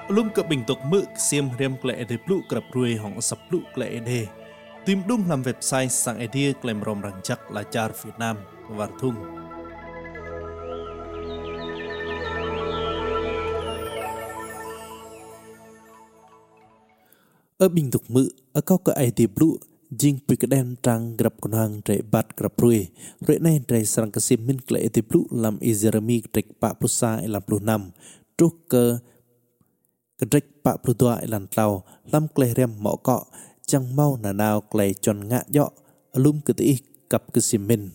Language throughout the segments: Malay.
Lum ke bình tục mực xiêm riêng klệ để blu gặp ruồi hỏng sập blu klệ đề. Tìm đúng làm website sang idea klem rom răng chắc là char Việt Nam và thung. Ở bình tục mực ở các cái idea blu jing pikden trang gặp con hàng trẻ bát gặp ruồi. Rồi này trẻ sang cái xiêm min klệ để blu làm Jeremy trek pak prusa làm plu năm. Trúc ke kedek pak pludua ilan tlau lam kleh rem mọ cọ chẳng mau nà nào kleh tròn ngạ dọ lum keti cặp kesimin.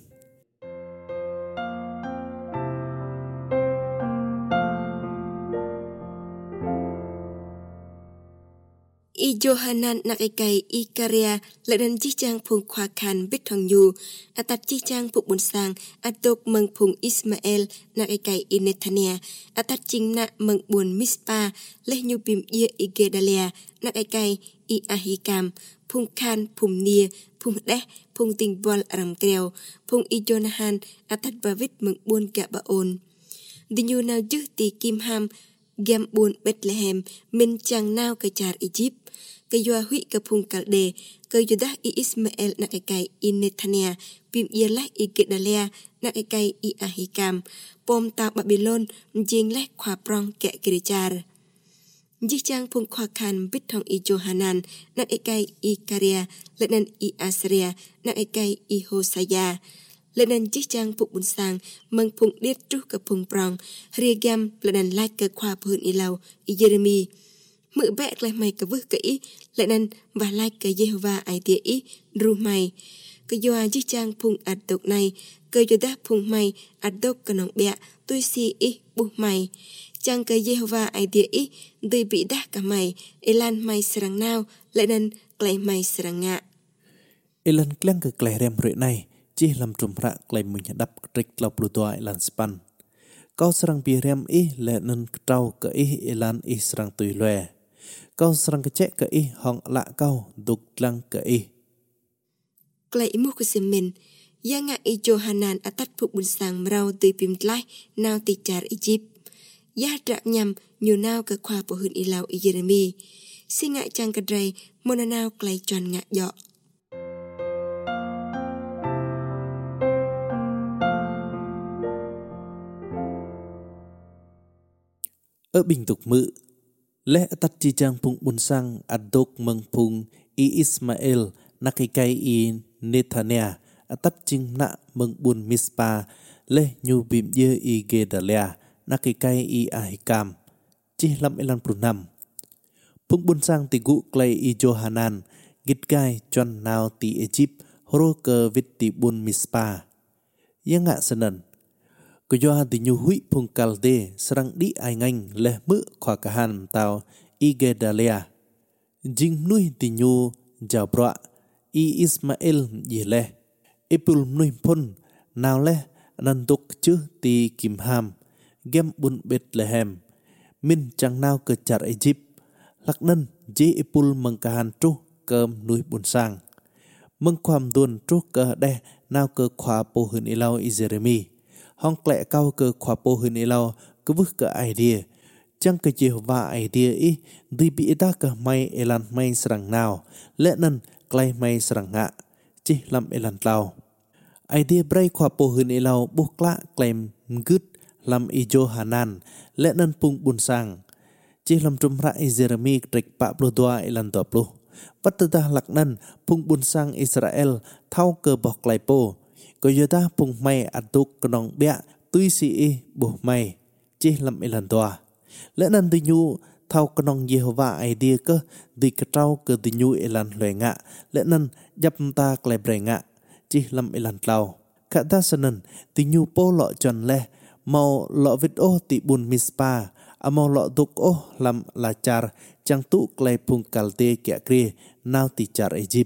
I Johanan nakikai I karya ladan jijang phung khoa khan bit thong yu atat jijang phuk bun sang atok meng phung Ismael nakikai I Netania atat jingna meng bun Mispa leh nyu bim ye I Gedalia nakikai I Ahikam phung khan phung nia phung deh phung ting bol ram kreo phung I Jonahan atat bavit meng bun ka baon dinyu nào jư ti kim ham gam bun Bethlehem min chang nao ke char Egypt ke yua hui ke phung kalde ke yudah I Ismael nak kai I Netania pim ialah I Gedalia nak kai I Ahikam pom ta Babylon jing leh khwa prong ke kirechar jijang phung khwa khan bit thong I Johanan nak kai I Karya lenan I Asria nak kai I Hosea lenan jijang phuk bun sang meng phung điết tru ke phung prong riagam lenan lai ke khwa phun I lau I Jeremy mự bẹt lại mày cái vước kỹ lại nên và lại cái Jehovah ai địa ý ru mày cái doa dứt trang phung ạt độc này cái do đáp phung mày ạt độc cái nòng bẹ tôi si ý bu mày trang cái Jehovah ai địa ý tôi bị đắc cả mày elan mày serang nào lại nên cái mày serang ngạ elan kleng cái kleh rem rưỡi này chỉ làm trùm rạ kleh mình đắp trịch lọc lụt toại lan span kau serang pi rem ý lại nên trao cái ý elan ý serang tùy loe kau serang kecek ke ih hong lak kau duk lang ke ih. Klai imu kusimin, yang ngak I Johanan atat phuk bun sang merau tui pim tlai nao ti char Egypt. Ya drak nyam nyu nao ke khwa po hun I lau I Jeremy. Si ngak chang kadrai mona nao klai chon ngak yo. Ở bình tục mự leh atat jijang phung bun sang adok meng phung I Ismael nakikai I Netania atat jing na meng bun Mispa leh nyu bim ye I Gedalia nakikai I Ahikam chi lam elan prunam phung bun sang ti gu klei I Johanan git gai chon nao ti Egypt horo ke vit ti bun Mispa yang ngạ senen ko yo ti nyu hui phung kalde serang di ai nganh leh mự khwa kahan tao I Gedalia jing nui ti nyu jabra I Ismael ye leh epul nui pon nào leh nan duk chu ti Kimham gem bun Bethlehem min chang nao ke char Egypt laknan je epul mengkahan tru kem nui bun sang mengkwam dun tru ke deh nao ke khwa po hun ilau I Jeremy hong klẹ cao cơ khóa po hơn elo cứ vứt cái idea chẳng cái Jehovah idea ý đi bị đa cái may elan may serang nào lẽ nên klay may serang ngạ chỉ làm elan tao idea bray khóa po hơn elo buộc lạ claim good làm I Johanan lẽ nên pung bun sang chỉ làm trùm ra I Jeremy trek pak pludua elan tua plu vắt ta lạc nên pung bun sang Israel thao cơ bọc klay po ko yata phung mai aduk knong bia tui si bu mai chi lam elan toa lẽ nan ti nyu thau knong Jehovah idea ke di katrau ke ti nyu elan lue nga lẽ nan jap ta klai bre nga chi lam elan tlau ka ta sanan ti nyu po lo chon le mau lo vit o ti bun Mispa amau lo duk o lam la char chang tu klai phung kalte kya kri nau ti char Egypt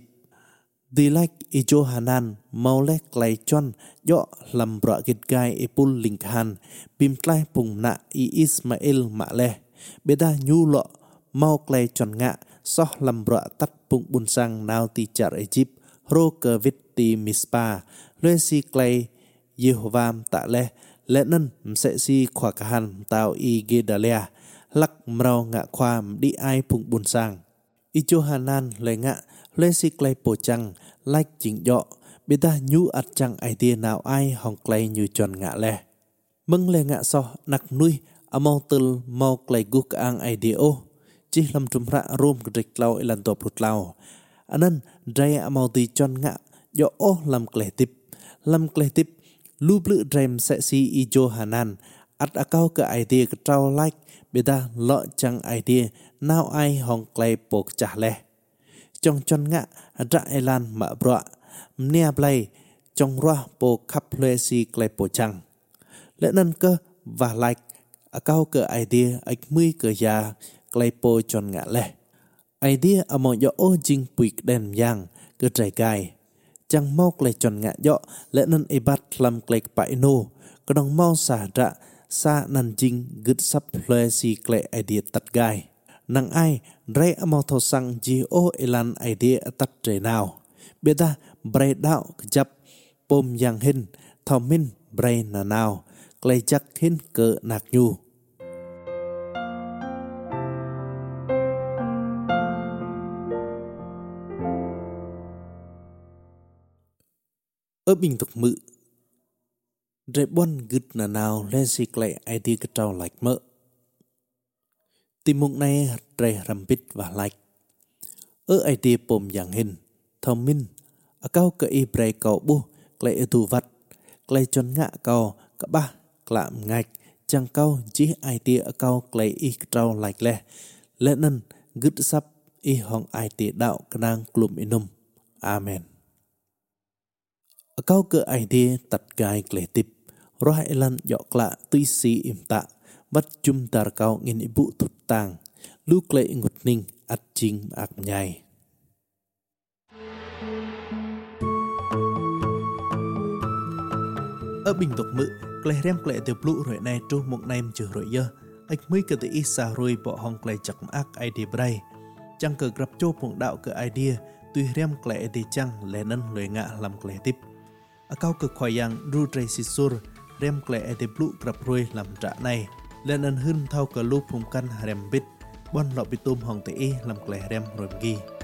di like I Johanan mau leh klai chon yo lam bra git gai epul linkhan pim klai pung na I Ismael ma leh beda nyu lo mau klai chon nga soh lam bra tat pung bun sang nao ti char Egypt ro ke vit ti Mispa le si klai Jehovah ta leh lẽ nên sẽ si khỏa kahan tao I Gedalia lắc mrao ngạ khoam đi ai phụng buồn sang. I Johanan le ngạ le si clay po chăng like chính dọ bê ta nhu ắt chăng idea nào ai hong clay như tròn ngạ le. Mâng le ngạ so nặc nuôi amau tul mau clay guk ang idea o chỉ làm trùm rạ rôm rịch lau ilan tổ prut lau. Anan dray amau ti tròn ngạ dọ o làm clay tip lu blue dream sẽ si I Johanan at akau ke idea ke trao like beta lo chang idea nào ai hong clay pok chah le trong chon ngạ ra elan ma bra mnia play trong roa po khắp le si clay po chang lẽ nan cơ và like akau ke idea ách mươi ke ya clay po chon ngạ le idea among yo o jing puik den yang ke trai gai chang mau clay chon ngạ yo lẽ nan ebat lam clay pai no có đồng mau xả ra sa nan jing gứt sắp le si clay idea tắt gai nang ai dray amau thau sang ji o elan idea tắt tre nào beta bray đạo jap pom yang hin thau min bray na nào clay chắc hin cơ nạc nhu. Ở bình tục mự dray bon gứt na nào le si clay idea cái trao like mỡ tìm mục này dray rampit và like ở idea pom yang hin thau min akau ke I bray kau bu clay tu vat clay chon ngạ kau ka ba klam ngạch chang kau ji idea kau clay I trao like le lẽ nan gứt sắp I hong idea đạo kanang klum inum. Amen. Kau ke idea tat gai clay tip roh elan yok la tui si im ta vắt chum tar kau ngin ibu thut tang lu clay ngut ning at ching ak nhai. Ở bình tục mự clay rem clay từ blue rồi này tru một nem chữ rồi dơ ách mới cơ tự isa rồi bỏ hong clay chặt ác idea bray chẳng cờ gặp cho phụng đạo cơ idea tuy rem clay thì chẳng lẽ nân lời ngạ làm clay tiếp cao cực khoai yang ru tray si sur rem clay thì blue gặp rồi làm trả này lẽ nân hưng thao cờ lu phụng căn rem bit bon lọ bị tôm hong tự làm clay rem rồi ghi